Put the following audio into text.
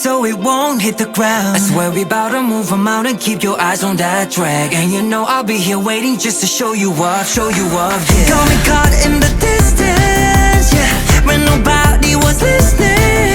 so it won't hit the ground. I swear we bout to move a mountain, keep your eyes on that track. And you know I'll be here waiting just to show you off, yeah. Got me caught in the distance, yeah, when nobody was listening.